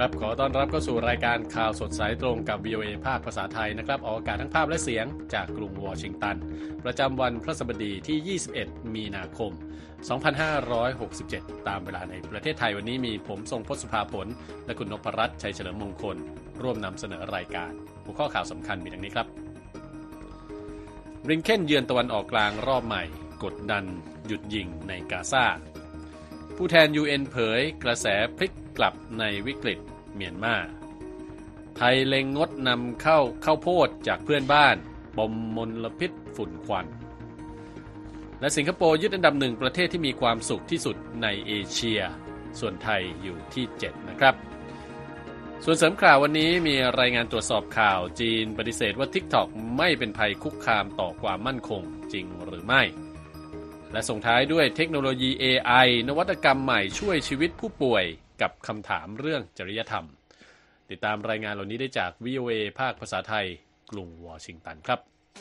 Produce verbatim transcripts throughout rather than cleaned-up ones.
ครับขอต้อนรับเข้าสู่รายการข่าวสดสายตรงกับ วี โอ เอ ภาคภาษาไทยนะครับออกอากาศทั้งภาพและเสียงจากกรุงวอชิงตันประจำวันพฤหัสบดีที่ยี่สิบเอ็ดมีนาคมสองพันห้าร้อยหกสิบเจ็ดตามเวลาในประเทศไทยวันนี้มีผมทรงพจน์สุภาผลและคุณนพรัตน์ชัยเฉลิมมงคลร่วมนำเสนอรายการหัวข้อข่าวสำคัญมีดังนี้ครับบลิงเคนเยือนตะวันออกกลางรอบใหม่กดดันหยุดยิงในกาซาผู้แทน ยู เอ็น เผยกระแสพลิกกลับในวิกฤตเมียนมาไทยเล็งงดนำเข้าข้าวโพดจากเพื่อนบ้านปมมลพิษฝุ่นควันและสิงคโปร์ยึดอันดับหนึ่งประเทศที่มีความสุขที่สุดในเอเชียส่วนไทยอยู่ที่เจ็ดนะครับส่วนเสริมข่าววันนี้มีรายงานตรวจสอบข่าวจีนปฏิเสธว่า TikTok ไม่เป็นภัยคุกคามต่อความมั่นคงจริงหรือไม่และส่งท้ายด้วยเทคโนโลยี เอ ไอ นวัตกรรมใหม่ช่วยชีวิตผู้ป่วยกับคำถามเรื่องจริยธรรมติดตามรายงานเหล่านี้ได้จาก วี โอ เอ ภาคภาษาไทยกรุงวอชิงตันครับ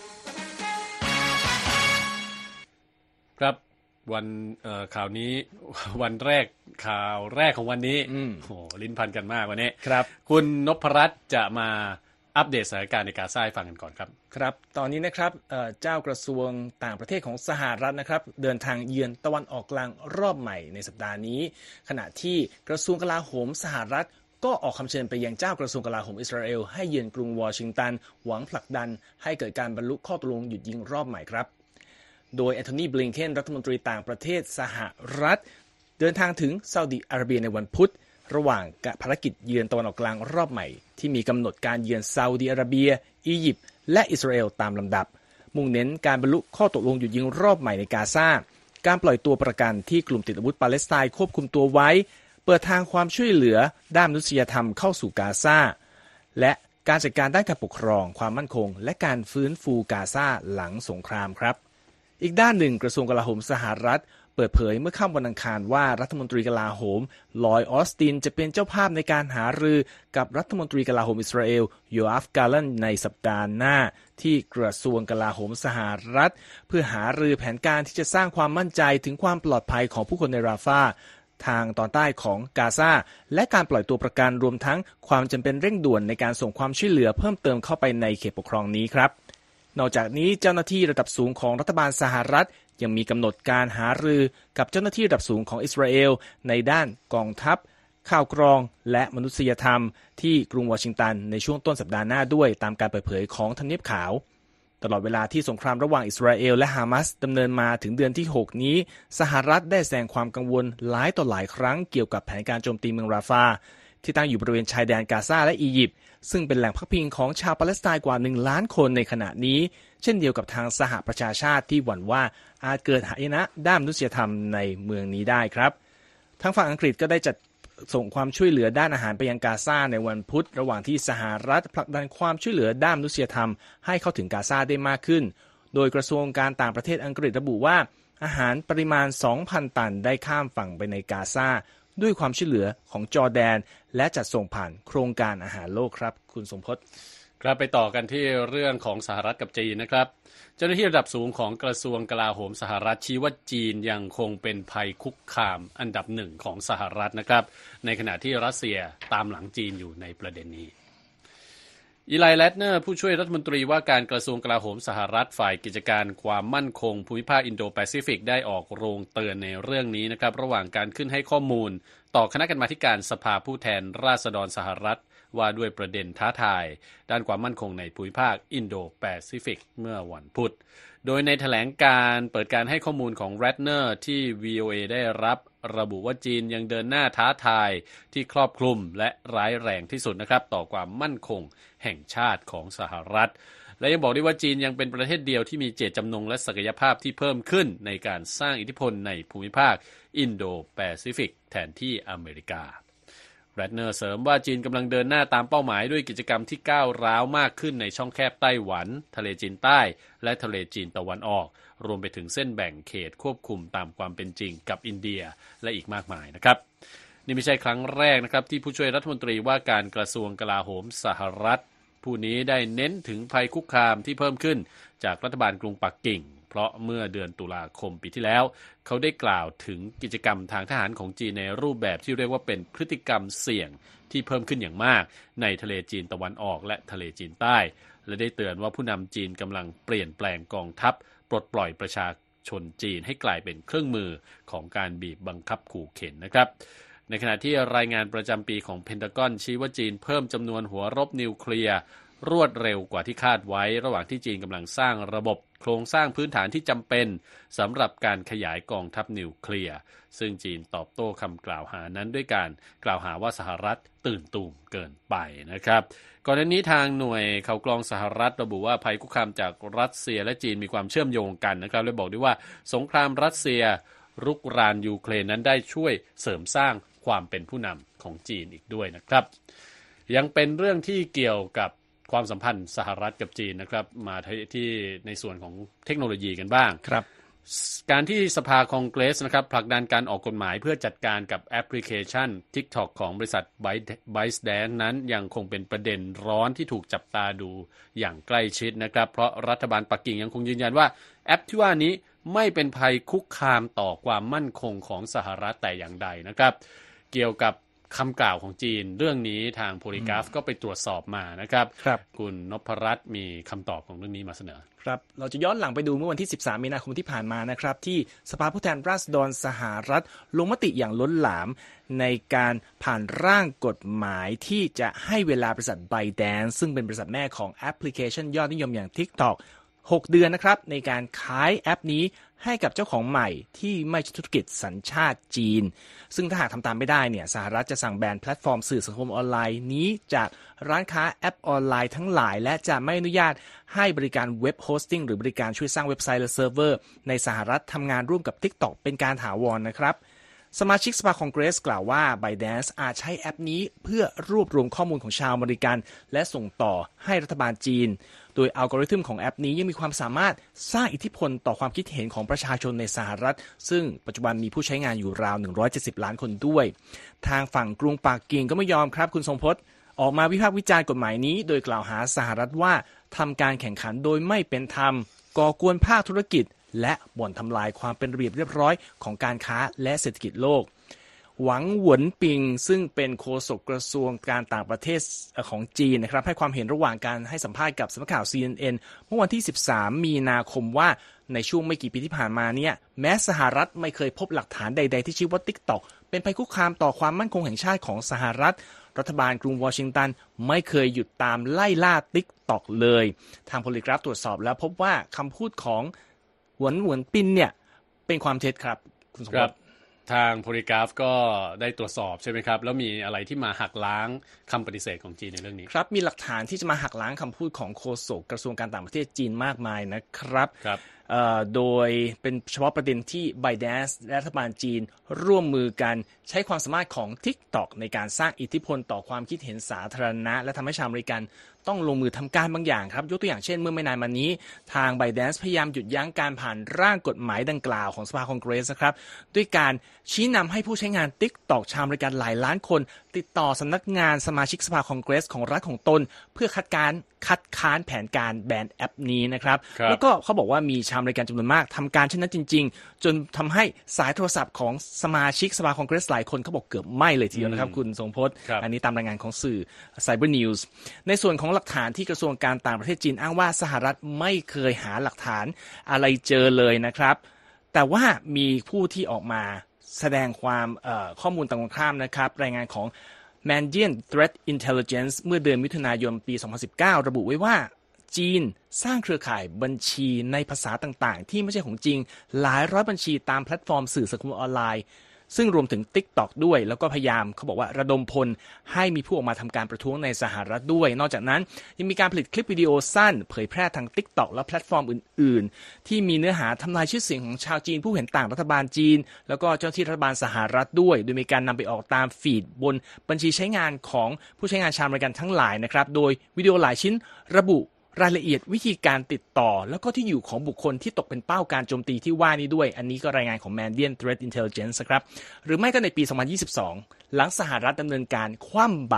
ครับวันข่าวนี้วันแรกข่าวแรกของวันนี้โอ้ลิ้นพันกันมากวันนี้ครับคุณนพรัตน์จะมาอัปเดตสถานการณ์ในกาซาให้ฟังกันก่อนครับครับตอนนี้นะครับเจ้ากระทรวงต่างประเทศของสหรัฐนะครับเดินทางเยือนตะวันออกกลางรอบใหม่ในสัปดาห์นี้ขณะที่กระทรวงกลาโหมสหรัฐก็ออกคำเชิญไปยังเจ้ากระทรวงกลาโหมอิสราเอลให้เยือนกรุงวอชิงตันหวังผลักดันให้เกิดการบรรลุข้อตกลงหยุดยิงรอบใหม่ครับโดยแอนโทนี บลิงเคนรัฐมนตรีต่างประเทศสหรัฐเดินทางถึงซาอุดิอาระเบียในวันพุธระหว่างภารกิจเยือนตะวันออกกลางรอบใหม่ที่มีกำหนดการเยือนซาอุดิอาระเบียอียิปต์และอิสราเอลตามลำดับมุ่งเน้นการบรรลุข้อตกลงหยุดยิงรอบใหม่ในกาซาการปล่อยตัวประกันที่กลุ่มติดอาวุธปาเลสไตน์ควบคุมตัวไว้เปิดทางความช่วยเหลือด้านมนุษยธรรมเข้าสู่กาซาและการจัดการด้านการปกครองความมั่นคงและการฟื้นฟูกาซาหลังสงครามครับอีกด้านหนึ่งกระทรวงกลาโหมสหรัฐเปิดเผยเมื่อค่ำวันอังคารว่ารัฐมนตรีกลาโหมลอยด์ออสตินจะเป็นเจ้าภาพในการหารือกับรัฐมนตรีกลาโหมอิสราเอลโยอาฟ กาลันในสัปดาห์หน้าที่กระทรวงกลาโหมสหรัฐเพื่อหารือแผนการที่จะสร้างความมั่นใจถึงความปลอดภัยของผู้คนในราฟาทางตอนใต้ของกาซาและการปล่อยตัวประกันรวมทั้งความจำเป็นเร่งด่วนในการส่งความช่วยเหลือเพิ่มเติมเข้าไปในเขตปกครองนี้ครับนอกจากนี้เจ้าหน้าที่ระดับสูงของรัฐบาลสหรัฐยังมีกำหนดการหารือกับเจ้าหน้าที่ระดับสูงของอิสราเอลในด้านกองทัพข่าวกรองและมนุษยธรรมที่กรุงวอชิงตันในช่วงต้นสัปดาห์หน้าด้วยตามการเปิดเผยของทำเนียบขาวตลอดเวลาที่สงครามระหว่างอิสราเอลและฮามาสดำเนินมาถึงเดือนที่หกนี้สหรัฐได้แสดงความกังวลหลายต่อหลายครั้งเกี่ยวกับแผนการโจมตีเมืองราฟาที่ตั้งอยู่บริเวณชายแดนกาซาและอียิปต์ซึ่งเป็นแหล่งพักพิงของชาวปาเลสไตน์กว่าหนึ่งล้านคนในขณะนี้เช่นเดียวกับทางสหประชาชาติที่หวั่นว่าอาจเกิดหายนะด้านมนุษยธรรมในเมืองนี้ได้ครับทางฝั่งอังกฤษก็ได้จัดส่งความช่วยเหลือด้านอาหารไปยังกาซาในวันพุธระหว่างที่สหรัฐผลักดันความช่วยเหลือด้านมนุษยธรรมให้เข้าถึงกาซาได้มากขึ้นโดยกระทรวงการต่างประเทศอังกฤษระบุว่าอาหารปริมาณ สองพัน ตันได้ข้ามฝั่งไปในกาซาด้วยความช่วยเหลือของจอร์แดนและจัดส่งผ่านโครงการอาหารโลกครับคุณสมพศครับไปต่อกันที่เรื่องของสหรัฐกับจีนนะครับเจ้าหน้าที่ระดับสูงของกระทรวงกลาโหมสหรัฐชี้ว่าจีนยังคงเป็นภัยคุกคามอันดับหนึ่งของสหรัฐนะครับในขณะที่รัสเซียตามหลังจีนอยู่ในประเด็นนี้อีไล แลดเนอร์ผู้ช่วยรัฐมนตรีว่าการกระทรวงกลาโหมสหรัฐฝ่ายกิจการความมั่นคงภูมิภาคอินโดแปซิฟิกได้ออกโรงเตือนในเรื่องนี้นะครับระหว่างการขึ้นให้ข้อมูลต่อคณะกรรมาธิการสภาผู้แทนราษฎรสหรัฐว่าด้วยประเด็นท้าทายด้านความมั่นคงในภูมิภาคอินโดแปซิฟิกเมื่อวันพุธโดยในแถลงการเปิดการให้ข้อมูลของแรดเนอร์ที่ วี โอ เอ ได้รับระบุว่าจีนยังเดินหน้าท้าทายที่ครอบคลุมและร้ายแรงที่สุดนะครับต่อความมั่นคงแห่งชาติของสหรัฐและยังบอกได้ว่าจีนยังเป็นประเทศเดียวที่มีเจตจำนงและศักยภาพที่เพิ่มขึ้นในการสร้างอิทธิพลในภูมิภาคอินโดแปซิฟิกแทนที่อเมริกาแรดเนอร์เสริมว่าจีนกำลังเดินหน้าตามเป้าหมายด้วยกิจกรรมที่ก้าวร้าวมากขึ้นในช่องแคบไต้หวันทะเลจีนใต้และทะเลจีนตะวันออกรวมไปถึงเส้นแบ่งเขตควบคุมตามความเป็นจริงกับอินเดียและอีกมากมายนะครับนี่ไม่ใช่ครั้งแรกนะครับที่ผู้ช่วยรัฐมนตรีว่าการกระทรวงกลาโหมสหรัฐผู้นี้ได้เน้นถึงภัยคุกคามที่เพิ่มขึ้นจากรัฐบาลกรุงปักกิ่งเพราะเมื่อเดือนตุลาคมปีที่แล้วเขาได้กล่าวถึงกิจกรรมทางทหารของจีนในรูปแบบที่เรียกว่าเป็นพฤติกรรมเสี่ยงที่เพิ่มขึ้นอย่างมากในทะเลจีนตะวันออกและทะเลจีนใต้และได้เตือนว่าผู้นำจีนกำลังเปลี่ยนแปลงกองทัพปลดปล่อยประชาชนจีนให้กลายเป็นเครื่องมือของการบีบบังคับขู่เข็นนะครับในขณะที่รายงานประจำปีของเพนทากอนชี้ว่าจีนเพิ่มจำนวนหัวรบนิวเคลียร์รวดเร็วกว่าที่คาดไว้ระหว่างที่จีนกำลังสร้างระบบโครงสร้างพื้นฐานที่จำเป็นสำหรับการขยายกองทัพนิวเคลียร์ซึ่งจีนตอบโต้คำกล่าวหานั้นด้วยการกล่าวหาว่าสหรัฐตื่นตูมเกินไปนะครับก่อนหน้านี้ทางหน่วยข่าวกรองสหรัฐระบุว่าภัยคุกคามจากรัสเซียและจีนมีความเชื่อมโยงกันนะครับและบอกด้วยว่าสงครามรัสเซียรุกรานยูเครนนั้นได้ช่วยเสริมสร้างความเป็นผู้นำของจีนอีกด้วยนะครับยังเป็นเรื่องที่เกี่ยวกับความสัมพันธ์สหรัฐกับจีนนะครับมาที่ในส่วนของเทคโนโลยีกันบ้างครับการที่สภาคองเกรสนะครับผลักดันการออกกฎหมายเพื่อจัดการกับแอปพลิเคชัน TikTok ของบริษัท ByteDance นั้นยังคงเป็นประเด็นร้อนที่ถูกจับตาดูอย่างใกล้ชิดนะครับเพราะรัฐบาลปักกิ่งยังคงยืนยันว่าแอปที่ว่านี้ไม่เป็นภัยคุกคามต่อความมั่นคงของสหรัฐแต่อย่างใดนะครับเกี่ยวกับคำกล่าวของจีนเรื่องนี้ทางโพลีกราฟก็ไปตรวจสอบมานะครับครับคุณนพรัตน์มีคำตอบของเรื่องนี้มาเสนอครับเราจะย้อนหลังไปดูเมื่อวันที่สิบสามมีนาคมที่ผ่านมานะครับที่สภาผู้แทนราษฎรสหรัฐลงมติอย่างล้นหลามในการผ่านร่างกฎหมายที่จะให้เวลาบริษัท ByteDance ซึ่งเป็นบริษัทแม่ของแอปพลิเคชันยอดนิยมอย่าง TikTok หกเดือนนะครับในการขายแอปนี้ให้กับเจ้าของใหม่ที่ไม่ใช่ธุรกิจสัญชาติจีนซึ่งถ้าหากทำตามไม่ได้เนี่ยสหรัฐจะสั่งแบนแพลตฟอร์มสื่อสังคมออนไลน์นี้จากร้านค้าแอปออนไลน์ทั้งหลายและจะไม่อนุญาตให้บริการเว็บโฮสติ้งหรือบริการช่วยสร้างเว็บไซต์และเซิร์ฟเวอร์ในสหรัฐทำงานร่วมกับ TikTok เป็นการถาวร นะครับสมาชิกสภาคองเกรสกล่าวว่า ByteDance อาจใช้แอปนี้เพื่อรวบรวมข้อมูลของชาวอเมริกันและส่งต่อให้รัฐบาลจีนโดยอัลกอริทึมของแอปนี้ยังมีความสามารถสร้างอิทธิพลต่อความคิดเห็นของประชาชนในสหรัฐซึ่งปัจจุบันมีผู้ใช้งานอยู่ราวหนึ่งร้อยเจ็ดสิบล้านคนด้วยทางฝั่งกรุงปักกิ่งก็ไม่ยอมครับคุณทรงพจน์ออกมาวิพากษ์วิจารณ์กฎหมายนี้โดยกล่าวหาสหรัฐว่าทำการแข่งขันโดยไม่เป็นธรรมก่อกวนภาคธุรกิจและบ่อนทำลายความเป็นระเบียบเรียบร้อยของการค้าและเศรษฐกิจโลกหวังหวนปิงซึ่งเป็นโฆษกกระทรวงการต่างประเทศของจีนนะครับให้ความเห็นระหว่างการให้สัมภาษณ์กับสำนักข่าว ซี เอ็น เอ็น เมื่อวันที่สิบสามมีนาคมว่าในช่วงไม่กี่ปีที่ผ่านมาเนี่ยแม้สหรัฐไม่เคยพบหลักฐานใดๆที่ชี้ว่า TikTok เป็นภัยคุกคามต่อความมั่นคงแห่งชาติของสหรัฐรัฐบาลกรุงวอชิงตันไม่เคยหยุดตามไล่ล่า TikTok เลยทางโพลีกราฟตรวจสอบแล้วพบว่าคำพูดของหวนหวนปินเนี่ยเป็นความเท็จครับคุณสมบัติทางโพลีกราฟก็ได้ตรวจสอบใช่ไหมครับแล้วมีอะไรที่มาหักล้างคำปฏิเสธของจีนในเรื่องนี้ครับมีหลักฐานที่จะมาหักล้างคำพูดของโฆษกกระทรวงการต่างประเทศจีนมากมายนะครับครับโดยเป็นเฉพาะประเด็นที่ ByteDance และรัฐบาลจีนร่วมมือกันใช้ความสามารถของ TikTok ในการสร้างอิทธิพลต่อความคิดเห็นสาธารณะและทำให้ชาวอเมริกันต้องลงมือทำการบางอย่างครับยกตัวอย่างเช่นเมื่อไม่นานมานี้ทาง ByteDance พยายามหยุดยั้งการผ่านร่างกฎหมายดังกล่าวของสภาคองเกรสนะครับด้วยการชี้นำให้ผู้ใช้งาน TikTok ชาวอเมริกันหลายล้านคนติดต่อสำนักงานสมาชิกสภาคองเกรสของรัฐของตนเพื่อคัดค้านคัดค้านแผนการแบนแอปนี้นะครับแล้วก็เขาบอกว่ามีชาวอเมริกันจำนวนมากทำการเช่นนั้นจริงๆจนทำให้สายโทรศัพท์ของสมาชิกสภาคองเกรสหลายคนเขาบอกเกือบไหม้เลยทีเดียวนะครับคุณทรงพจน์อันนี้ตามรายงานของสื่อ Cyber News ในส่วนของหลักฐานที่กระทรวงการต่างประเทศจีนอ้างว่าสหรัฐไม่เคยหาหลักฐานอะไรเจอเลยนะครับแต่ว่ามีผู้ที่ออกมาแสดงความข้อมูลตรงข้ามนะครับรายงานของ Mandiant Threat Intelligence เมื่อเดือนมิถุนายนปีสองพันสิบเก้าระบุไว้ว่าจีนสร้างเครือข่ายบัญชีในภาษาต่างๆที่ไม่ใช่ของจริงหลายร้อยบัญชีตามแพลตฟอร์มสื่อสังคมออนไลน์ซึ่งรวมถึง TikTok ด้วยแล้วก็พยายามเขาบอกว่าระดมพลให้มีผู้ออกมาทำการประท้วงในสหรัฐด้วยนอกจากนั้นยังมีการผลิตคลิปวิดีโอสั้นเผยแพร่ทาง TikTok และแพลตฟอร์มอื่นๆที่มีเนื้อหาทำลายชื่อเสียงของชาวจีนผู้เห็นต่างรัฐบาลจีนแล้วก็เจ้าหน้าที่รัฐบาลสหรัฐด้วยโดยมีการนำไปออกตามฟีดบนบัญชีใช้งานของผู้ใช้งานชาวอเมริกันทั้งหลายนะครับโดยวิดีโอหลายชิ้นระบุรายละเอียดวิธีการติดต่อแล้วก็ที่อยู่ของบุคคลที่ตกเป็นเป้าการโจมตีที่ว่านี้ด้วยอันนี้ก็รายงานของ Mandiant Threat Intelligence ครับหรือไม่ก็ในปีสองพันยี่สิบสองหลังสหรัฐดำเนินการคว่ำบาตร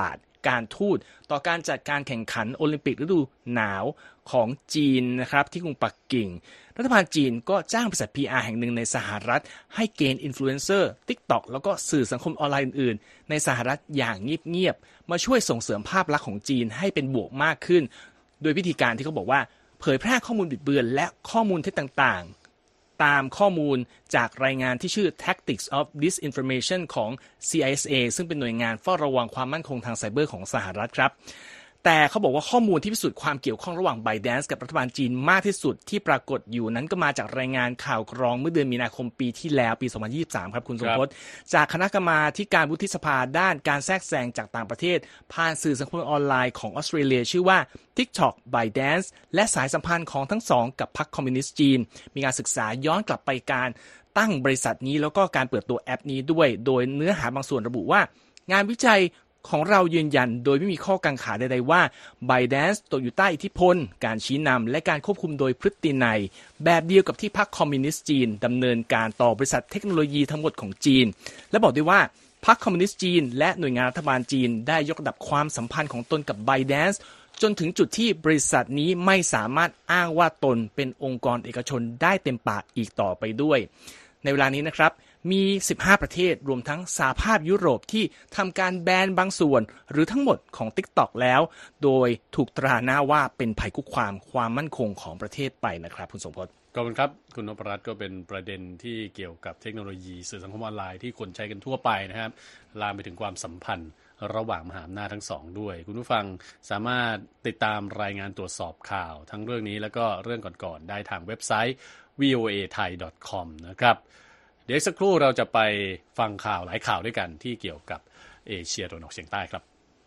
การทูตต่อการจัดการแข่งขันโอลิมปิกฤดูหนาวของจีนนะครับที่กรุงปักกิ่งรัฐบาลจีนก็จ้างบริษัท พี อาร์ แห่งหนึ่งในสหรัฐให้เกณฑ์อินฟลูเอนเซอร์ TikTok แล้วก็สื่อสังคมออนไลน์อื่นๆในสหรัฐอย่างเงียบๆมาช่วยส่งเสริมภาพลักษณ์ของจีนให้เป็นบวกมากขึ้นโดยวิธีการที่เขาบอกว่าเผยแพร่ข้อมูลบิดเบือนและข้อมูลเท็จต่างๆตามข้อมูลจากรายงานที่ชื่อ Tactics of Disinformation ของ ซี ไอ เอส เอ ซึ่งเป็นหน่วยงานเฝ้าระวังความมั่นคงทางไซเบอร์ของสหรัฐครับแต่เขาบอกว่าข้อมูลที่พิสูจน์ความเกี่ยวข้องระหว่าง ByteDance กับรัฐบาลจีนมากที่สุดที่ปรากฏอยู่นั้นก็มาจากรายงานข่าวกรองเมื่อเดือนมีนาคมปีที่แล้วปีสองพันยี่สิบสามครับคุณสมพศจากคณะกรรมาธิการวุฒิสภาด้านการแทรกแซงจากต่างประเทศผ่านสื่อสังคมออนไลน์ของออสเตรเลียชื่อว่า TikTok ByteDance และสายสัมพันธ์ของทั้งสองกับพรรคคอมมิวนิสต์จีนมีการศึกษาย้อนกลับไปการตั้งบริษัทนี้แล้วก็การเปิดตัวแอปนี้ด้วยโดยเนื้อหาบางส่วนระบุว่างานวิจัยของเรายืนยันโดยไม่มีข้อกังขาใดๆว่า ByteDance ตกอยู่ใต้อิทธิพลการชี้นำและการควบคุมโดยพฤตินัยแบบเดียวกับที่พรรคคอมมิวนิสต์จีนดำเนินการต่อบริษัทเทคโนโลยีทั้งหมดของจีนและบอกด้วยว่าพรรคคอมมิวนิสต์จีนและหน่วยงานรัฐบาลจีนได้ยกระดับความสัมพันธ์ของตนกับ ByteDance จนถึงจุดที่บริษัทนี้ไม่สามารถอ้างว่าตนเป็นองค์กรเอกชนได้เต็มปากอีกต่อไปด้วยในเวลานี้นะครับมีสิบห้าประเทศรวมทั้งสหภาพยุโรปที่ทำการแบนบางส่วนหรือทั้งหมดของ TikTok แล้วโดยถูกตราหน้าว่าเป็นภัยคุกคามความมั่นคงของประเทศไปนะครับคุณสมพศขอบคุณครับคุณนพรัตน์ก็เป็นประเด็นที่เกี่ยวกับเทคโนโลยีสื่อสังคมออนไลน์ที่คนใช้กันทั่วไปนะครับลามไปถึงความสัมพันธ์ระหว่างมหาอำนาจทั้งสองด้วยคุณผู้ฟังสามารถติดตามรายงานตรวจสอบข่าวทั้งเรื่องนี้แล้วก็เรื่องก่อนๆได้ทางเว็บไซต์ วี โอ เอ ไทย ดอท คอม นะครับเดี๋ยวสักครู่เราจะไปฟังข่าวหลายข่าวด้วยกันที่เกี่ยวกับเอเชียตะวันออกเฉียงใต้ครับ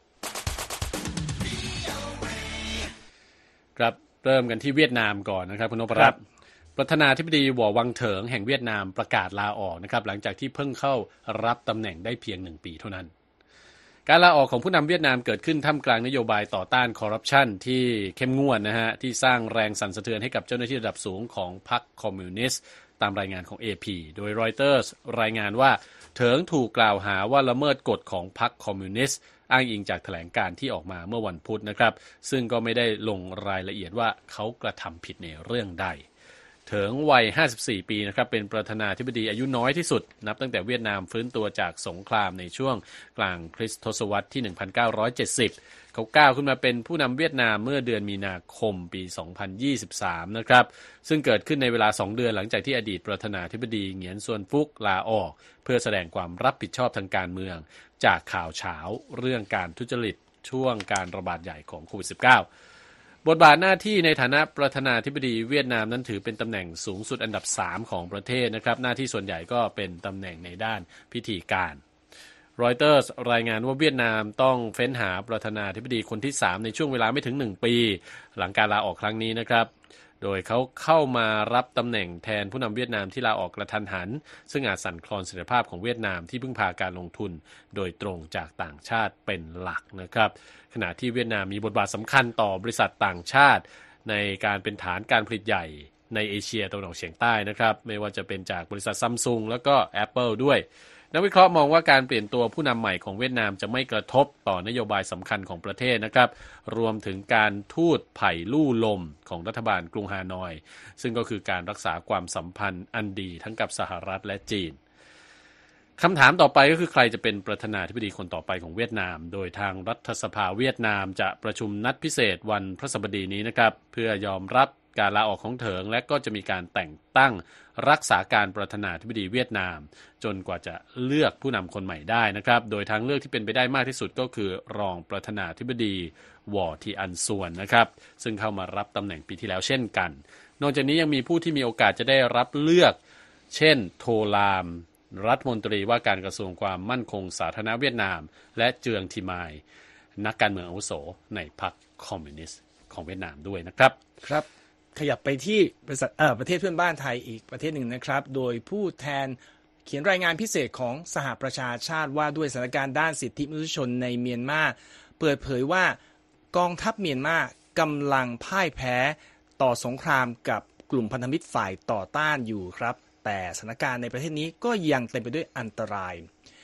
ครับเริ่มกันที่เวียดนามก่อนนะครับคุณนพรัตน์ประธานาธิบดีหว่อวังเถิงแห่งเวียดนามประกาศลาออกนะครับหลังจากที่เพิ่งเข้ารับตำแหน่งได้เพียงหนึ่งปีเท่านั้นการลาออกของผู้นำเวียดนามเกิดขึ้นท่ามกลางนโยบายต่อต้านคอร์รัปชันที่เข้มงวดนะฮะที่สร้างแรงสั่นสะเทือนให้กับเจ้าหน้าที่ระดับสูงของพรรคคอมมิวนิสต์ตามรายงานของ เอ พี โดยรอยเตอร์สรายงานว่าเถิงถูกกล่าวหาว่าละเมิดกฎของพรรคคอมมิวนิสต์อ้างอิงจากแถลงการณ์ที่ออกมาเมื่อวันพุธนะครับซึ่งก็ไม่ได้ลงรายละเอียดว่าเขากระทำผิดในเรื่องใดเถิงวัยห้าสิบสี่ปีนะครับเป็นประธานาธิบดีอายุน้อยที่สุดนับตั้งแต่เวียดนามฟื้นตัวจากสงครามในช่วงกลางคริสตศตวรรษที่หนึ่งพันเก้าร้อยเจ็ดสิบเขาก้าวขึ้นมาเป็นผู้นำเวียดนามเมื่อเดือนมีนาคมปีสองพันยี่สิบสามนะครับซึ่งเกิดขึ้นในเวลาสองเดือนหลังจากที่อดีตประธานาธิบดีเหงียนซวนฟุกลาออกเพื่อแสดงความรับผิดชอบทางการเมืองจากข่าวเฉาเรื่องการทุจริตช่วงการระบาดใหญ่ของโควิด สิบเก้าบทบาทหน้าที่ในฐานะประธานาธิบดีเวียดนามนั้นถือเป็นตำแหน่งสูงสุดอันดับสามของประเทศนะครับหน้าที่ส่วนใหญ่ก็เป็นตำแหน่งในด้านพิธีการรอยเตอร์สรายงานว่าเวียดนามต้องเฟ้นหาประธานาธิบดีคนที่สามในช่วงเวลาไม่ถึงหนึ่งปีหลังการลาออกครั้งนี้นะครับโดยเขาเข้ามารับตำแหน่งแทนผู้นำเวียดนามที่ลาออกกระทันหันซึ่งอาจสั่นคลอนเสถียรภาพของเวียดนามที่พึ่งพาการลงทุนโดยตรงจากต่างชาติเป็นหลักนะครับขณะที่เวียดนามมีบทบาทสำคัญต่อบริษัทต่างชาติในการเป็นฐานการผลิตใหญ่ในเอเชียตะวันออกเฉียงใต้นะครับไม่ว่าจะเป็นจากบริษัท Samsung แล้วก็ Apple ด้วยนักวิเคราะห์มองว่าการเปลี่ยนตัวผู้นำใหม่ของเวียดนามจะไม่กระทบต่อนโยบายสำคัญของประเทศนะครับรวมถึงการทูตไผ่ลู่ลมของรัฐบาลกรุงฮานอยซึ่งก็คือการรักษาความสัมพันธ์อันดีทั้งกับสหรัฐและจีนคำถามต่อไปก็คือใครจะเป็นประธานาธิบดีคนต่อไปของเวียดนามโดยทางรัฐสภาเวียดนามจะประชุมนัดพิเศษวันพฤหัสบดีนี้นะครับเพื่อยอมรับการลาออกของเถิงและก็จะมีการแต่งตั้งรักษาการประธานาธิบดีเวียดนามจนกว่าจะเลือกผู้นำคนใหม่ได้นะครับโดยทางเลือกที่เป็นไปได้มากที่สุดก็คือรองประธานาธิบดีวอร์ทีอันซวนนะครับซึ่งเข้ามารับตำแหน่งปีที่แล้วเช่นกันนอกจากนี้ยังมีผู้ที่มีโอกาสจะได้รับเลือกเช่นโทลามรัฐมนตรีว่าการกระทรวงความมั่นคงสาธารณะเวียดนามและเจืองทีมายนักการเมืองอาวุโสในพรรคคอมมิวนิสต์ของเวียดนามด้วยนะครับครับขยับไปที่บริษัทเอ่อประเทศเพื่อนบ้านไทยอีกประเทศหนึ่งนะครับโดยผู้แทนเขียนรายงานพิเศษของสหประชาชาติว่าด้วยสถานการณ์ด้านสิทธิมนุษยชนในเมียนมาเปิดเผยว่ากองทัพเมียนมากำลังพ่ายแพ้ต่อสงครามกับกลุ่มพันธมิตรฝ่ายต่อต้านอยู่ครับแต่สถานการณ์ในประเทศนี้ก็ยังเต็มไปด้วยอันตราย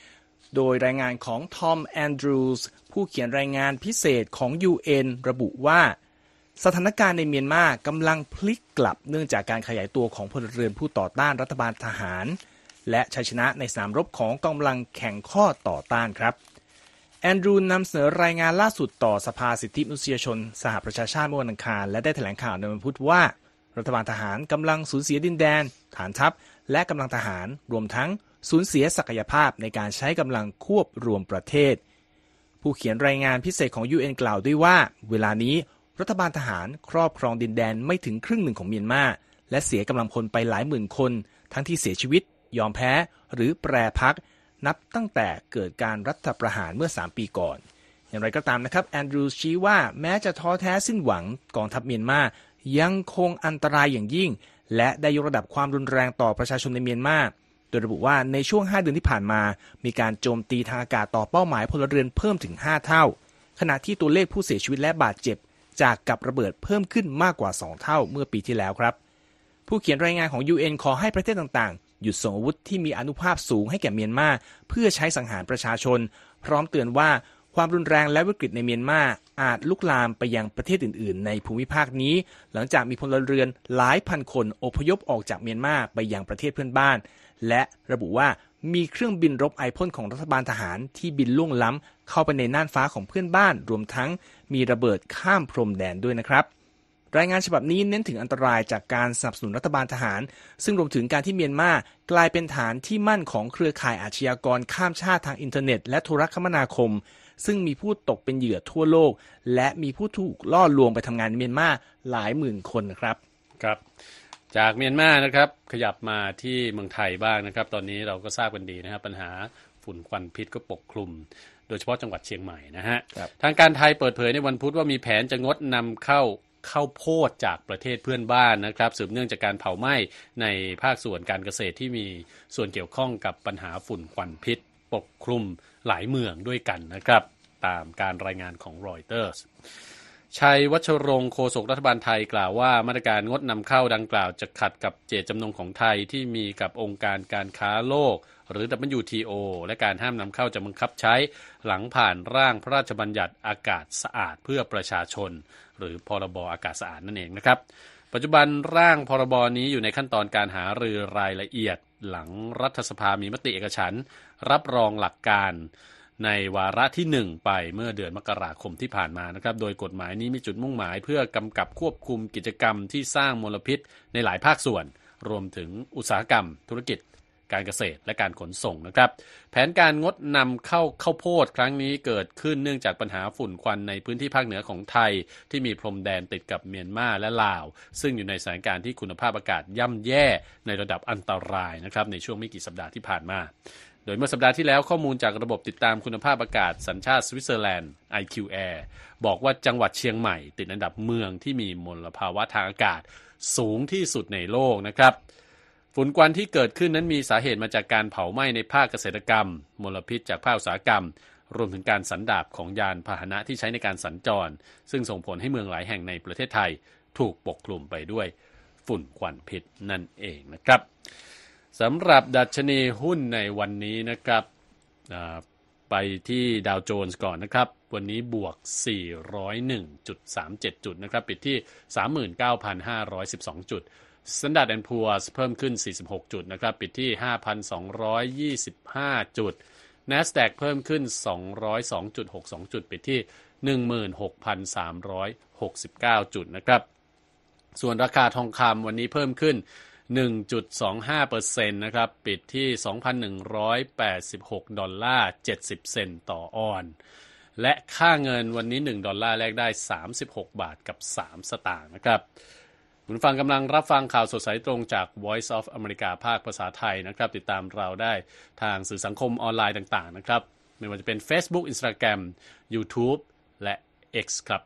โดยรายงานของทอมแอนดรูส์ผู้เขียนรายงานพิเศษของ ยู เอ็น ระบุว่าสถานการณ์ในเมียนมากำลังพลิกกลับเนื่องจากการขยายตัวของพลเรือนผู้ต่อต้านรัฐบาลทหารและชัยชนะในสนามรบของกำลังแข่งข้อต่อต้านครับแอนดรูนำเสนอรายงานล่าสุดต่อสภาสิทธิมนุษยชนสหประชาชาติเมื่อวันอังคารและได้แถลงข่าวในวันพุธว่ารัฐบาลทหารกำลังสูญเสียดินแดนฐานทัพและกำลังทหารรวมทั้งสูญเสียศักยภาพในการใช้กำลังควบรวมประเทศผู้เขียนรายงานพิเศษของ ยู เอ็น กล่าวด้วยว่าเวลานี้รัฐบาลทหารครอบครองดินแดนไม่ถึงครึ่งหนึ่งของเมียนมาและเสียกำลังพลไปหลายหมื่นคนทั้งที่เสียชีวิตยอมแพ้หรือแปรพรรคนับตั้งแต่เกิดการรัฐประหารเมื่อสามปีก่อนอย่างไรก็ตามนะครับแอนดรูว์ชี้ว่าแม้จะท้อแท้สิ้นหวังกองทัพเมียนมายังคงอันตรายอย่างยิ่งและได้ยกระดับความรุนแรงต่อประชาชนในเมียนมาโดยระบุว่าในช่วงห้าเดือนที่ผ่านมามีการโจมตีทางอากาศต่อเป้าหมายพลเรือนเพิ่มถึงห้าเท่าขณะที่ตัวเลขผู้เสียชีวิตและบาดเจ็บจากกับระเบิดเพิ่มขึ้นมากกว่าสองเท่าเมื่อปีที่แล้วครับผู้เขียนรายงานของ ยู เอ็น ขอให้ประเทศต่างๆหยุดส่งอาวุธที่มีอานุภาพสูงให้แก่เมียนมาเพื่อใช้สังหารประชาชนพร้อมเตือนว่าความรุนแรงและวิกฤตในเมียนมาอาจลุกลามไปยังประเทศอื่นๆในภูมิภาคนี้หลังจากมีพลเรือนหลายพันคนอพยพออกจากเมียนมาไปยังประเทศเพื่อนบ้านและระบุว่ามีเครื่องบินรบไอพ่นของรัฐบาลทหารที่บินล่วงล้ำเข้าไปในน่านฟ้าของเพื่อนบ้านรวมทั้งมีระเบิดข้ามพรมแดนด้วยนะครับรายงานฉบับนี้เน้นถึงอันตรายจากการสนับสนุนรัฐบาลทหารซึ่งรวมถึงการที่เมียนมากลายเป็นฐานที่มั่นของเครือข่ายอาชญากรข้ามชาติทางอินเทอร์เน็ตและโทรคมนาคมซึ่งมีผู้ตกเป็นเหยื่อทั่วโลกและมีผู้ถูกล่อลวงไปทำงานในเมียนมาหลายหมื่นคนนะครับครับจากเมียนมานะครับขยับมาที่เมืองไทยบ้างนะครับตอนนี้เราก็ทราบกันดีนะครับปัญหาฝุ่นควันพิษก็ปกคลุมโดยเฉพาะจังหวัดเชียงใหม่นะฮะทางการไทยเปิดเผยในวันพุธว่ามีแผนจะงดนำเข้าข้าวโพดจากประเทศเพื่อนบ้านนะครับสืบเนื่องจากการเผาไหม้ในภาคส่วนการเกษตรที่มีส่วนเกี่ยวข้องกับปัญหาฝุ่นควันพิษปกคลุมหลายเมืองด้วยกันนะครับตามการรายงานของรอยเตอร์สชัยวัชรงค์โฆษกรัฐบาลไทยกล่าวว่ามาตรการงดนำเข้าดังกล่าวจะขัดกับเจตจำนงของไทยที่มีกับองค์การการค้าโลกหรือ ดับเบิลยู ที โอ และการห้ามนำเข้าจะบังคับใช้หลังผ่านร่างพระราชบัญญัติอากาศสะอาดเพื่อประชาชนหรือพรบอากาศสะอาดนั่นเองนะครับปัจจุบันร่างพรบนี้อยู่ในขั้นตอนการหารือรายละเอียดหลังรัฐสภามีมติเอกฉันท์รับรองหลักการในวาระที่หนึ่งไปเมื่อเดือนมกราคมที่ผ่านมานะครับโดยกฎหมายนี้มีจุดมุ่งหมายเพื่อกำกับควบคุมกิจกรรมที่สร้างมลพิษในหลายภาคส่วนรวมถึงอุตสาหกรรมธุรกิจการเกษตรและการขนส่งนะครับแผนการงดนำเข้าข้าวโพดครั้งนี้เกิดขึ้นเนื่องจากปัญหาฝุ่นควันในพื้นที่ภาคเหนือของไทยที่มีพรมแดนติดกับเมียนมาและลาวซึ่งอยู่ในสถานการณ์ที่คุณภาพอากาศย่ำแย่ในระดับอันตรายนะครับในช่วงไม่กี่สัปดาห์ที่ผ่านมาโดยเมื่อสัปดาห์ที่แล้วข้อมูลจากระบบติดตามคุณภาพอากาศสัญชาติสวิตเซอร์แลนด์ ไอ คิว Air บอกว่าจังหวัดเชียงใหม่ติดอันดับเมืองที่มีมลภาวะทางอากาศสูงที่สุดในโลกนะครับฝุ่นควันที่เกิดขึ้นนั้นมีสาเหตุมาจากการเผาไหม้ในภาคเกษตรกรรมมลพิษจากภาคอุตสาหกรรมรวมถึงการสันดาปของยานพาหนะที่ใช้ในการสัญจรซึ่งส่งผลให้เมืองหลายแห่งในประเทศไทยถูกปกคลุมไปด้วยฝุ่นควันพิษนั่นเองนะครับสำหรับดัชนีหุ้นในวันนี้นะครับไปที่ดาวโจนส์ก่อนนะครับวันนี้บวก สี่ร้อยเอ็ดจุดสามเจ็ด จุดนะครับปิดที่ สามหมื่นเก้าพันห้าร้อยสิบสอง จุด Standard แอนด์ Poor's เพิ่มขึ้นสี่สิบหกจุดนะครับปิดที่ ห้าพันสองร้อยยี่สิบห้า จุด NASDAQ เพิ่มขึ้น สองร้อยสองจุดหกสอง จุดปิดที่ หนึ่งหมื่นหกพันสามร้อยหกสิบเก้า จุดนะครับส่วนราคาทองคำวันนี้เพิ่มขึ้นหนึ่งจุดสองห้าเปอร์เซ็นต์ นะครับปิดที่ สองพันหนึ่งร้อยแปดสิบหกดอลลาร์เจ็ดสิบเซนต์ต่อออนซ์และค่าเงินวันนี้หนึ่งดอลลาร์แลกได้สามสิบหกบาทกับสามสตางค์นะครับคุณฟังกำลังรับฟังข่าวสดสายตรงจาก Voice of America ภาคภาษาไทยนะครับติดตามเราได้ทางสื่อสังคมออนไลน์ต่างๆนะครับไม่ว่าจะเป็น Facebook Instagram YouTube และ X ครับ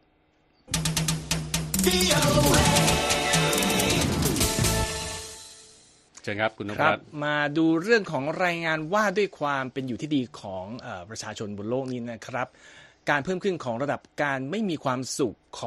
เชิญครับคุณนพรัตน์มาดูเรื่องของรายงานว่าด้วยความเป็นอยู่ที่ดีของเอ่อประชาชนบนโลกนี้นะครับการเพิ่มขึ้นของระดับการไม่มีความสุขของ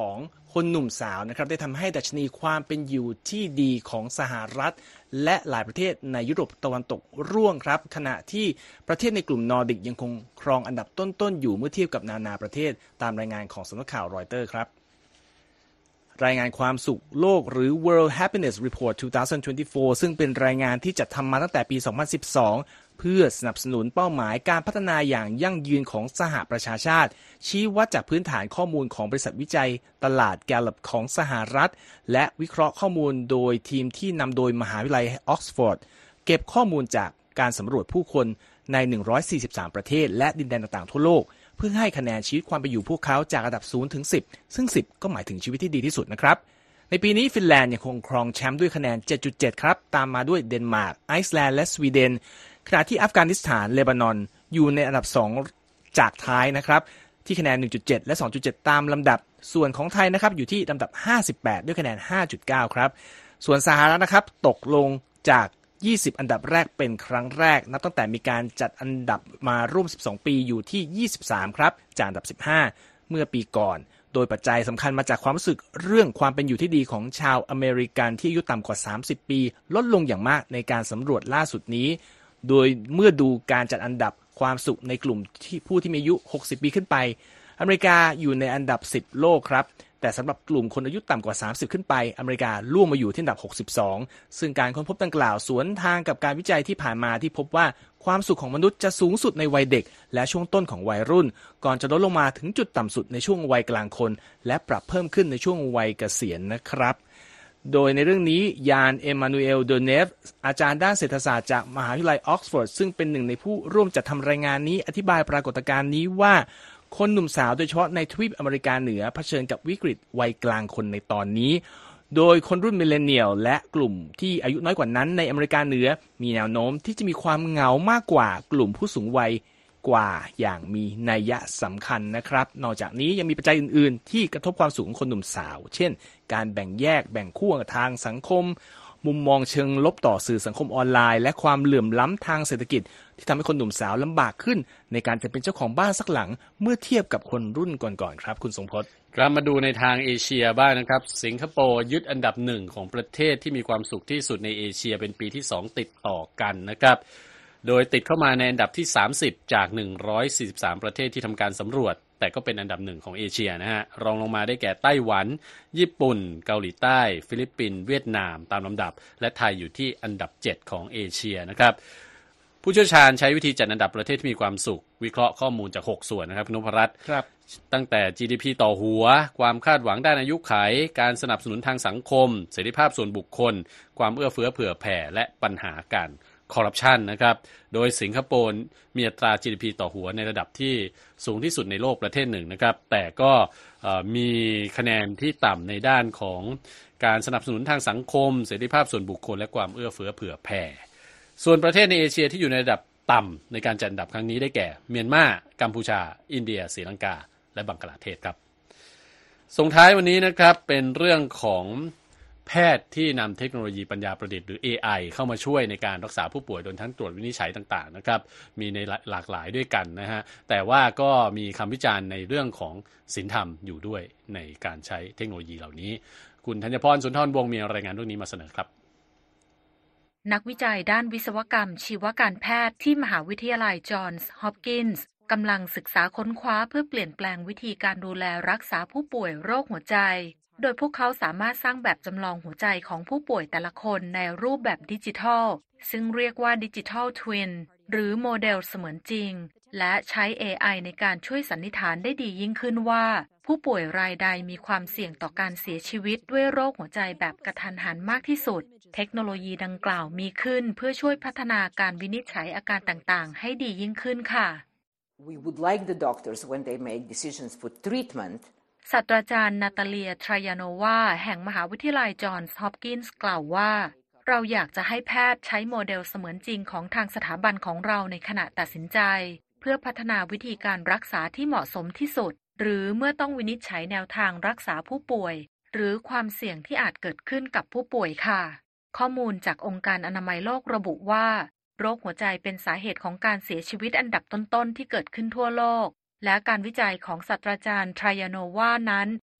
คนหนุ่มสาวนะครับได้ทำให้ดัชนีความเป็นอยู่ที่ดีของสหรัฐและหลายประเทศในยุโรปตะวันตกร่วงครับขณะที่ประเทศในกลุ่มนอร์ดิกยังคงครองอันดับต้นๆอยู่เมื่อเทียบกับนานาประเทศตามรายงานของสำนักข่าวรอยเตอร์ครับรายงานความสุขโลกหรือ World Happiness Report สองพันยี่สิบสี่ซึ่งเป็นรายงานที่จัดทำมาตั้งแต่ปี สองพันสิบสองเพื่อสนับสนุนเป้าหมายการพัฒนาอย่างยั่งยืนของสหประชาชาติชี้วัดจากพื้นฐานข้อมูลของบริษัทวิจัยตลาด Gallup ของสหรัฐและวิเคราะห์ข้อมูลโดยทีมที่นำโดยมหาวิทยาลัยออกซฟอร์ดเก็บข้อมูลจากการสำรวจผู้คนในหนึ่งร้อยสี่สิบสามประเทศและดินแดนต่างๆทั่วโลกเพื่อให้คะแนนชีวิตความเป็นอยู่พวกเขาจากอันดับศูนย์ถึงสิบซึ่งสิบก็หมายถึงชีวิตที่ดีที่สุดนะครับในปีนี้ฟินแลนด์ยังคงครองแชมป์ด้วยคะแนน เจ็ดจุดเจ็ด ครับตามมาด้วยเดนมาร์กไอซ์แลนด์และสวีเดนขณะที่อัฟกานิสถานเลบานอนอยู่ในอันดับสองจากท้ายนะครับที่คะแนน หนึ่งจุดเจ็ด และ สองจุดเจ็ด ตามลำดับส่วนของไทยนะครับอยู่ที่ลำดับห้าสิบแปดด้วยคะแนน ห้าจุดเก้า ครับส่วนสหรัฐนะครับตกลงจากยี่สิบอันดับแรกเป็นครั้งแรกนับตั้งแต่มีการจัดอันดับมาร่วมสิบสองปีอยู่ที่ยี่สิบสามครับจากอันดับสิบห้าเมื่อปีก่อนโดยปัจจัยสำคัญมาจากความรู้สึกเรื่องความเป็นอยู่ที่ดีของชาวอเมริกันที่อายุต่ำกว่าสามสิบปีลดลงอย่างมากในการสำรวจล่าสุดนี้โดยเมื่อดูการจัดอันดับความสุขในกลุ่มที่ผู้ที่มีอายุหกสิบปีขึ้นไปอเมริกาอยู่ในอันดับสิบโลกครับแต่สำหรับกลุ่มคนอายุต่ำกว่าสามสิบขึ้นไปอเมริกาล่วงมาอยู่ที่อันดับหกสิบสองซึ่งการค้นพบดังกล่าวสวนทางกับการวิจัยที่ผ่านมาที่พบว่าความสุขของมนุษย์จะสูงสุดในวัยเด็กและช่วงต้นของวัยรุ่นก่อนจะลดลงมาถึงจุดต่ำสุดในช่วงวัยกลางคนและปรับเพิ่มขึ้นในช่วงวัยเกษียณนะครับโดยในเรื่องนี้ยานเอมานูเอล เดเนฟอาจารย์ด้านเศรษฐศาสตร์จากมหาวิทยาลัยออกซฟอร์ดซึ่งเป็นหนึ่งในผู้ร่วมจัดทำรายงานนี้อธิบายปรากฏการณ์นี้ว่าคนหนุ่มสาวโดยเฉพาะในทวีปอเมริกาเหนือเผชิญกับวิกฤตวัยกลางคนในตอนนี้โดยคนรุ่นมิลเลนเนียลและกลุ่มที่อายุน้อยกว่านั้นในอเมริกาเหนือมีแนวโน้มที่จะมีความเหงามากกว่ากลุ่มผู้สูงวัยกว่าอย่างมีนัยสำคัญนะครับนอกจากนี้ยังมีปัจจัยอื่นๆที่กระทบความสุขของคนหนุ่มสาวเช่นการแบ่งแยกแบ่งขั้วทางสังคมมุมมองเชิงลบต่อสื่อสังคมออนไลน์และความเหลื่อมล้ำทางเศรษฐกิจที่ทำให้คนหนุ่มสาวลำบากขึ้นในการจะเป็นเจ้าของบ้านสักหลังเมื่อเทียบกับคนรุ่นก่อนๆครับคุณทรงพจน์กลับมาดูในทางเอเชียบ้างนะครับสิงคโปร์ยึดอันดับหนึ่งของประเทศที่มีความสุขที่สุดในเอเชียเป็นปีที่สองติดต่อกันนะครับโดยติดเข้ามาในอันดับที่สามสิบจากหนึ่งร้อยสี่สิบสามประเทศที่ทำการสำรวจแต่ก็เป็นอันดับหนึ่งของเอเชียนะฮะรองลงมาได้แก่ไต้หวันญี่ปุ่นเกาหลีใต้ฟิลิปปินส์เวียดนามตามลำดับและไทยอยู่ที่อันดับเจ็ดของเอเชียนะครับผู้เชี่ยวชาญใช้วิธีจัดอันดับประเทศที่มีความสุขวิเคราะห์ข้อมูลจากหกส่วนนะครับคุณนพรัตน์ครับตั้งแต่ จี ดี พี ต่อหัวความคาดหวังด้านอายุขัยการสนับสนุนทางสังคมเสรีภาพส่วนบุคคลความเอื้อเฟื้อเผื่อแผ่และปัญหาการคอร์รัปชันนะครับโดยสิงคโปร์มีอัตรา จี ดี พี ต่อหัวในระดับที่สูงที่สุดในโลกประเทศหนึ่งนะครับแต่ก็มีคะแนนที่ต่ำในด้านของการสนับสนุนทางสังคมเสรีภาพส่วนบุคคลและความเอื้อเฟื้อเผื่อแผ่ส่วนประเทศในเอเชียที่อยู่ในระดับต่ำในการจัดอันดับครั้งนี้ได้แก่เมียนมากัมพูชาอินเดียศรีลังกาและบังกลาเทศครับส่งท้ายวันนี้นะครับเป็นเรื่องของแพทย์ที่นำเทคโนโลยีปัญญาประดิษฐ์หรือ เอ ไอ เข้ามาช่วยในการรักษาผู้ป่วยโดยทั้งตรวจวินิจฉัยต่างๆนะครับมีในหลากหลายด้วยกันนะฮะแต่ว่าก็มีคำวิจารณ์ในเรื่องของศีลธรรมอยู่ด้วยในการใช้เทคโนโลยีเหล่านี้คุณธัญพรสุนทรวงศ์มีรายงานเรื่องนี้มาเสนอครับนักวิจัยด้านวิศวกรรมชีวการแพทย์ที่มหาวิทยาลัยจอห์นส์ฮอปกินส์กำลังศึกษาค้นคว้าเพื่อเปลี่ยนแปลงวิธีการดูแลรักษาผู้ป่วยโรคหัวใจโดยพวกเขาสามารถสร้างแบบจำลองหัวใจของผู้ป่วยแต่ละคนในรูปแบบดิจิทัลซึ่งเรียกว่าดิจิทัลทวินหรือโมเดลเสมือนจริงและใช้ เอ ไอ ในการช่วยสันนิษฐานได้ดียิ่งขึ้นว่าผู้ป่วยรายใดมีความเสี่ยงต่อการเสียชีวิตด้วยโรคหัวใจแบบกระทันหันมากที่สุดเทคโนโลยีดังกล่าวมีขึ้นเพื่อช่วยพัฒนาการวินิจฉัยอาการต่างๆให้ดียิ่งขึ้นค่ะ We would like the doctors when they make decisions for treatment ศาสตราจารย์นาตาเลีย ทรายานวาแห่งมหาวิทยาลัยจอห์นส์ฮอปกินส์กล่าวว่าเราอยากจะให้แพทย์ใช้โมเดลเสมือนจริงของทางสถาบันของเราในขณะตัดสินใจเพื่อพัฒนาวิธีการรักษาที่เหมาะสมที่สุดหรือเมื่อต้องวินิจฉัยแนวทางรักษาผู้ป่วยหรือความเสี่ยงที่อาจเกิดขึ้นกับผู้ป่วยค่ะข้อมูลจากองค์การอนามัยโลกระบุว่าโรคหัวใจเป็นสาเหตุของการเสียชีวิตอันดับต้นๆที่เกิดขึ้นทั่วโลกและการวิจัยของศาสตราจารย์ทรายานวานั้น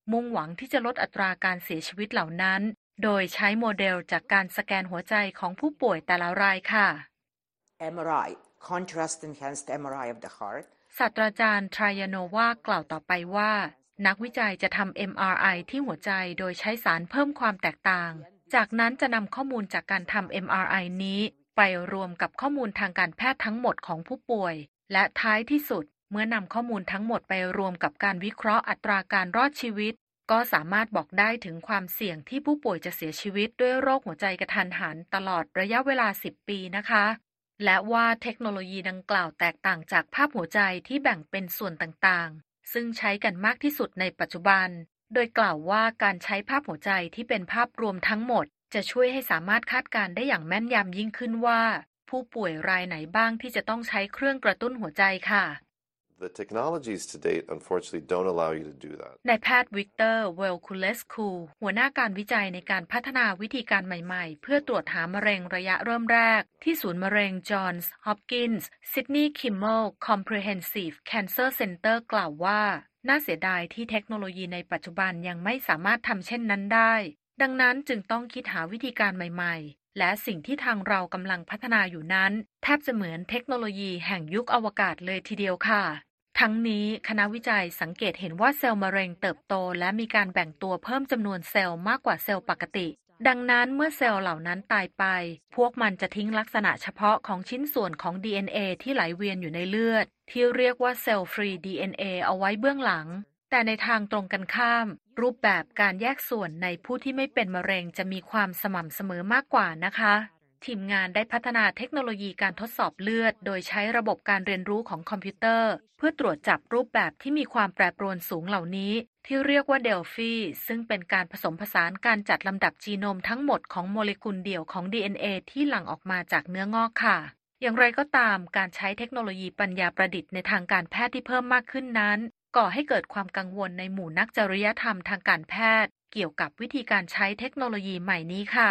มุ่งหวังที่จะลดอัตราการเสียชีวิตเหล่านั้นโดยใช้โมเดลจากการสแกนหัวใจของผู้ป่วยแต่ละรายค่ะเอ็ม อาร์ ไอ Contrast Enhanced เอ็ม อาร์ ไอ of the heart ศาสตราจารย์ทรายโนวากล่าวต่อไปว่านักวิจัยจะทำ เอ็ม อาร์ ไอ ที่หัวใจโดยใช้สารเพิ่มความแตกต่างจากนั้นจะนำข้อมูลจากการทำ เอ็ม อาร์ ไอ นี้ไปรวมกับข้อมูลทางการแพทย์ทั้งหมดของผู้ป่วยและท้ายที่สุดเมื่อนำข้อมูลทั้งหมดไปรวมกับการวิเคราะห์อัตราการรอดชีวิตก็สามารถบอกได้ถึงความเสี่ยงที่ผู้ป่วยจะเสียชีวิตด้วยโรคหัวใจกระทันหันตลอดระยะเวลาสิบปีนะคะและว่าเทคโนโลยีดังกล่าวแตกต่างจากภาพหัวใจที่แบ่งเป็นส่วนต่างๆซึ่งใช้กันมากที่สุดในปัจจุบันโดยกล่าวว่าการใช้ภาพหัวใจที่เป็นภาพรวมทั้งหมดจะช่วยให้สามารถคาดการณ์ได้อย่างแม่นยำยิ่งขึ้นว่าผู้ป่วยรายไหนบ้างที่จะต้องใช้เครื่องกระตุ้นหัวใจค่ะ The technologies to date, unfortunately, don't allow you to do that. นายแพทย์วิกเตอร์เวลคูเลสคูหัวหน้าการวิจัยในการพัฒนาวิธีการใหม่ๆเพื่อตรวจหามะเร็งระยะเริ่มแรกที่ศูนย์มะเร็งจอห์นส์ฮอปกินส์ซิดนีย์คิมเมลคอมเพรเฮนซีฟแคนเซอร์เซ็นเตอร์กล่าวว่าน่าเสียดายที่เทคโนโลยีในปัจจุบันยังไม่สามารถทำเช่นนั้นได้ดังนั้นจึงต้องคิดหาวิธีการใหม่ๆและสิ่งที่ทางเรากำลังพัฒนาอยู่นั้นแทบจะเหมือนเทคโนโลยีแห่งยุคอวกาศเลยทีเดียวค่ะทั้งนี้คณะวิจัยสังเกตเห็นว่าเซลล์มะเร็งเติบโตและมีการแบ่งตัวเพิ่มจำนวนเซลล์มากกว่าเซลล์ปกติดังนั้นเมื่อเซลล์เหล่านั้นตายไปพวกมันจะทิ้งลักษณะเฉพาะของชิ้นส่วนของ ดี เอ็น เอ ที่ไหลเวียนอยู่ในเลือดที่เรียกว่าเซลล์ฟรี ดี เอ็น เอ เอาไว้เบื้องหลังแต่ในทางตรงกันข้ามรูปแบบการแยกส่วนในผู้ที่ไม่เป็นมะเร็งจะมีความสม่ำเสมอมากกว่านะคะทีมงานได้พัฒนาเทคโนโลยีการทดสอบเลือดโดยใช้ระบบการเรียนรู้ของคอมพิวเตอร์เพื่อตรวจจับรูปแบบที่มีความแปรปรวนสูงเหล่านี้ที่เรียกว่าเดลฟีซึ่งเป็นการผสมผสานการจัดลำดับจีโนมทั้งหมดของโมเลกุลเดี่ยวของ ดี เอ็น เอ ที่หลั่งออกมาจากเนื้องอกค่ะอย่างไรก็ตามการใช้เทคโนโลยีปัญญาประดิษฐ์ในทางการแพทย์ที่เพิ่มมากขึ้นนั้นก่อให้เกิดความกังวลในหมู่นักจริยธรรมทางการแพทย์เกี่ยวกับวิธีการใช้เทคโนโลยีใหม่นี้ค่ะ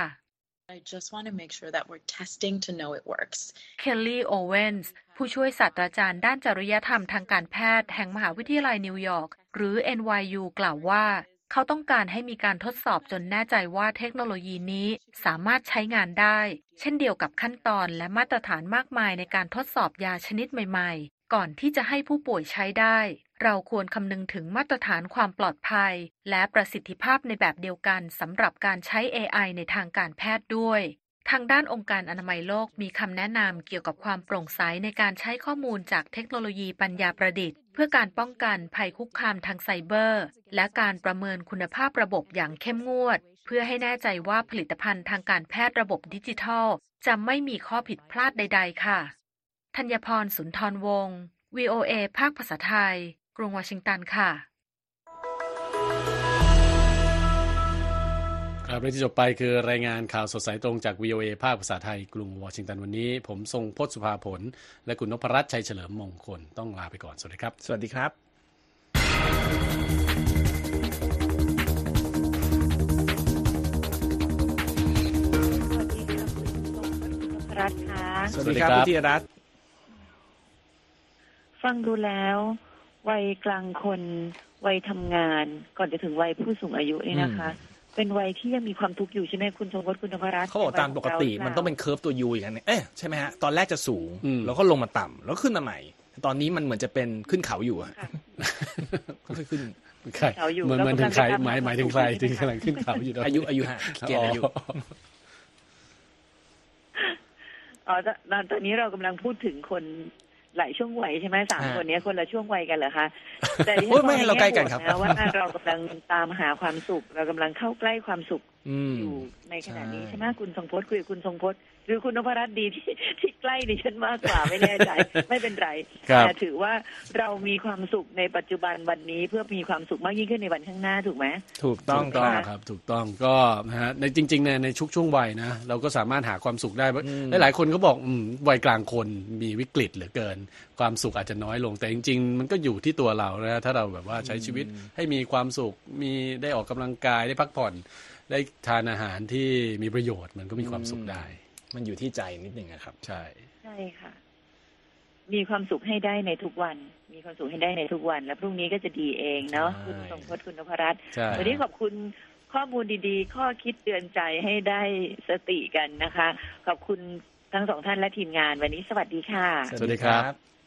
I just want to make sure that we're testing to know it works. Kelly Owens ผู้ช่วยศาสตราจารย์ด้านจริยธรรมทางการแพทย์แห่งมหาวิทยาลัยนิวยอร์กหรือ เอ็น วาย ยู กล่าวว่าเขาต้องการให้มีการทดสอบจนแน่ใจว่าเทคโนโลยีนี้สามารถใช้งานได้เช่นเดียวกับขั้นตอนและมาตรฐานมากมายในการทดสอบยาชนิดใหม่ๆก่อนที่จะให้ผู้ป่วยใช้ได้เราควรคำนึงถึงมาตรฐานความปลอดภัยและประสิทธิภาพในแบบเดียวกันสำหรับการใช้ เอ ไอ ในทางการแพทย์ด้วยทางด้านองค์การอนามัยโลกมีคำแนะนำเกี่ยวกับความโปร่งใสในการใช้ข้อมูลจากเทคโนโลยีปัญญาประดิษฐ์เพื่อการป้องกันภัยคุกคามทางไซเบอร์และการประเมินคุณภาพระบบอย่างเข้มงวดเพื่อให้แน่ใจว่าผลิตภัณฑ์ทางการแพทย์ระบบดิจิทัลจะไม่มีข้อผิดพลาดใดๆค่ะธัญพรสุนทรวงศ์ วี โอ เอ ภาคภาษาไทยกรุงวอชิงตันค่ะครับและที่จบไปคือรายงานข่าวสดสายตรงจาก วี โอ เอ ภาคภาษาไทยกรุงวอชิงตันวันนี้ผมทรงพจน์สุภาผลและคุณนพรัตน์ชัยเฉลิมมงคลต้องลาไปก่อนสวัสดีครับสวัสดีครับรัฐค่ะสวัสดีครับพี่ธีรรัตน์ฟังดูแล้ววัยกลางคนวัยทำงานก่อนจะถึงวัยผู้สูงอายุนี่นะคะเป็นวัยที่ยังมีความทุกข์อยู่ใช่ไหมคุณทรงพจน์คุณนพรัตน์เขาบอกตามปกติมันต้องเป็นเคอร์ฟตัวยูอย่างนั้นเอ๊ะใช่ไหมฮะตอนแรกจะสูงแล้วก็ลงมาต่ำแล้วขึ้นมาใหม่ตอนนี้มันเหมือนจะเป็นขึ้นเขาอยู่อะก็ค่อยขึ้นใครเหมือนมันถึงใครหมายหมายถึงใครถึงกำลังขึ้นเขาอยู่อายุอายุฮะเกณฑ์อายุอ๋อตอนนี้เรากำลังพูดถึงคนหลายช่วงวัยใช่ไหมสามคนนี้คนละช่วงวัยกันเหรอคะแต่ไม่เราใกล้กันครับว่าเรากำลังตามหาความสุขเรากำลังเข้าใกล้ความสุขอยู่ในขณะนี้ใช่ไหมคุณทรงพจน์คุยกับคุณทรงพจน์หรือคุณนพรัตน์ดีที่ที่ใกล้ดิฉันมากกว่าไม่แน่ใจไม่เป็นไรแต่ถือว่าเรามีความสุขในปัจจุบันวันนี้เพื่อมีความสุขมากยิ่งขึ้นในวันข้างหน้าถูกไหมถูกต้องครับถูกต้องก็นะฮะในจริงๆในในชุกช่วงวัยนะเราก็สามารถหาความสุขได้หลายๆคนก็บอกวัยกลางคนมีวิกฤตเหลือเกินความสุขอาจจะน้อยลงแต่จริงๆมันก็อยู่ที่ตัวเรานะถ้าเราแบบว่าใช้ชีวิตให้มีความสุขมีได้ออกกำลังกายได้พักผ่อนได้ทานอาหารที่มีประโยชน์มันก็มีความสุขได้มันอยู่ที่ใจนิดนึงนะครับใช่ใช่ค่ะมีความสุขให้ได้ในทุกวันมีความสุขให้ได้ในทุกวันและพรุ่งนี้ก็จะดีเองเนาะคุณทรงพจน์คุณนพรัตน์วันนี้ขอบคุณข้อมูลดีๆข้อคิดเตือนใจให้ได้สติกันนะคะขอบคุณทั้งสองท่านและทีมงานวันนี้สวัสดีค่ะสวัสดีครับ